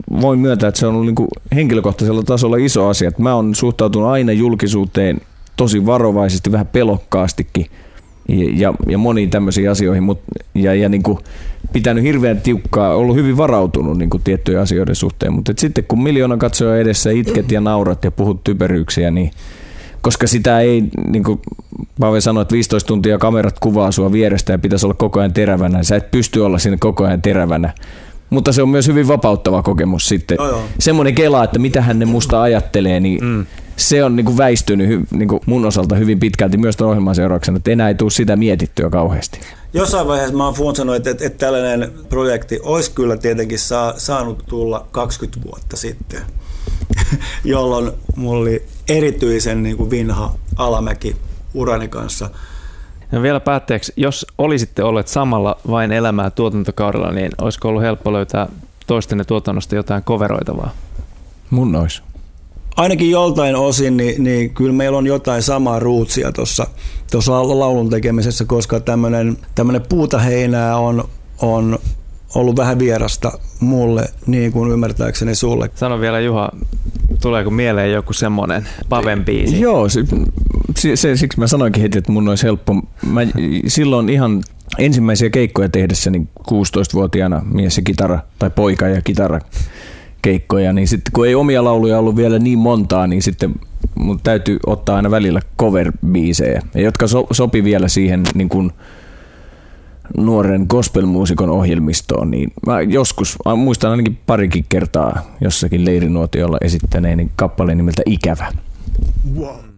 voin myöntää, että se on ollut niin kuin henkilökohtaisella tasolla iso asia. Mä oon suhtautunut aina julkisuuteen tosi varovaisesti, vähän pelokkaastikin ja moniin tämmöisiin asioihin, ja niin kuin pitänyt hirveän tiukkaa, ollut hyvin varautunut niin kuin tiettyjen asioiden suhteen, mutta sitten kun 1 miljoona katsoja edessä itket ja naurat ja puhut typeryyksiä, niin koska sitä ei, niin kuin Pave sanoi, että 15 tuntia kamerat kuvaa sua vierestä ja pitäisi olla koko ajan terävänä, sä et pysty olla siinä koko ajan terävänä. Mutta se on myös hyvin vapauttava kokemus sitten. Semmoinen kela, että mitä hän ne musta ajattelee, niin se on niinku väistynyt niinku mun osalta hyvin pitkälti myös tuon ohjelman seurauksena, että enää ei tule sitä mietittyä kauheasti. Jossain vaiheessa mä oon funtsanut, että tällainen projekti olisi kyllä tietenkin saanut tulla 20 vuotta sitten, jolloin mulla oli erityisen niin kuin vinha alamäki urani kanssa. Ja vielä päätteeksi, jos olisitte olleet samalla vain elämää tuotantokaudella, niin olisiko ollut helppo löytää toistenne tuotannosta jotain coveroitavaa? Mun olisi. Ainakin joltain osin, niin kyllä meillä on jotain samaa ruutsia tuossa laulun tekemisessä, koska tämmöinen puuta heinää on ollut vähän vierasta mulle, niin kuin ymmärtääkseni sulle. Sano vielä, Juha, tuleeko mieleen joku semmoinen Paven biisi? Joo, siksi mä sanoinkin heti, että mun olisi helppo. Mä silloin ihan ensimmäisiä keikkoja tehdessäni 16-vuotiaana mies ja kitara, tai poika ja kitara keikkoja, niin sitten kun ei omia lauluja ollut vielä niin montaa, niin sitten mun täytyy ottaa aina välillä cover-biisejä, jotka sopi vielä siihen niin kuin nuoren gospelmuusikon ohjelmistoon, niin mä joskus, muistan ainakin parikin kertaa jossakin leirinuotiolla esittäneeni kappaleen nimeltä Ikävä. Wow.